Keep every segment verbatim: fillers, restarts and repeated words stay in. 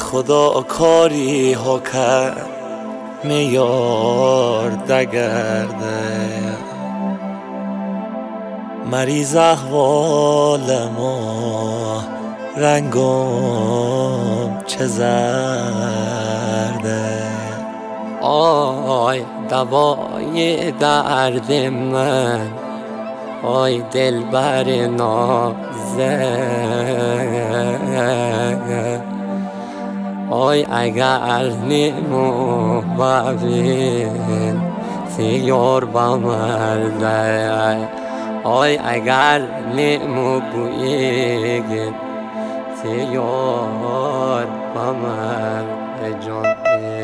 خدا کاری ها کرد میار دگرده مریض احوال ما رنگم چه زرده آی دوای درد من آی دلبر نازه آی اگر نیمو ببین تیار بمرده آی اگر نیمو بویگین تیار بمرده جان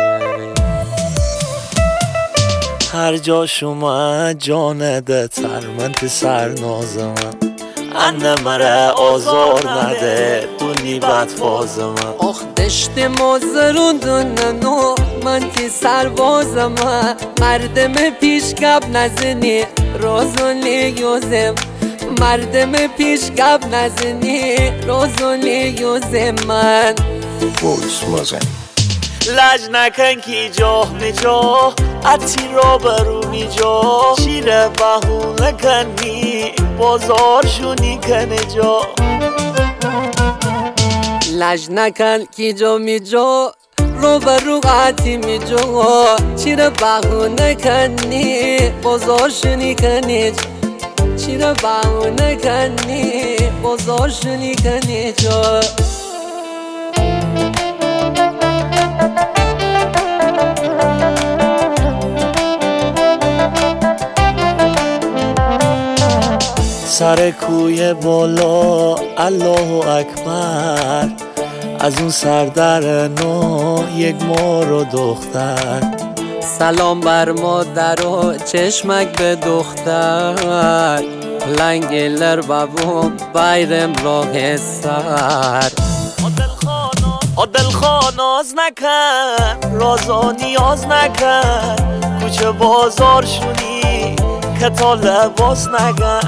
هر جا شما جانده تر من تی سر نازم انه مره آزار نده دونی بد فازم آخ دشت مازرون دوننو من تی سربازم مردم پیش گب نزنی رازونی یوزم مردم پیش گب نزنی رازونی یوزم من بوش مازن لج نکن کی جاه نجاه اتی را برو می جا شیر بهونه کنی بازار شونی کنه جا لج نکن کی جا می جا رو برو قاطی می جا شیر بهونه کنی بازار شونی کنی شیر بهونه کنی بازار شونی کنی جا سر کوی بالا الله اکبر از اون سردر نو یک مار و دختر سلام بر مادر و چشمک به دختر لنگلر بابو بایرم راه سر عادل خاناز نکن رازا نیاز نکن کوچه بازار شونی که تا لباس نگن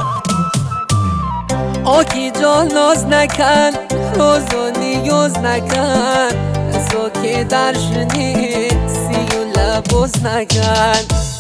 آکی جان ناز نکن روزو نیاز نکن زو که درشنی سی و لباس نکن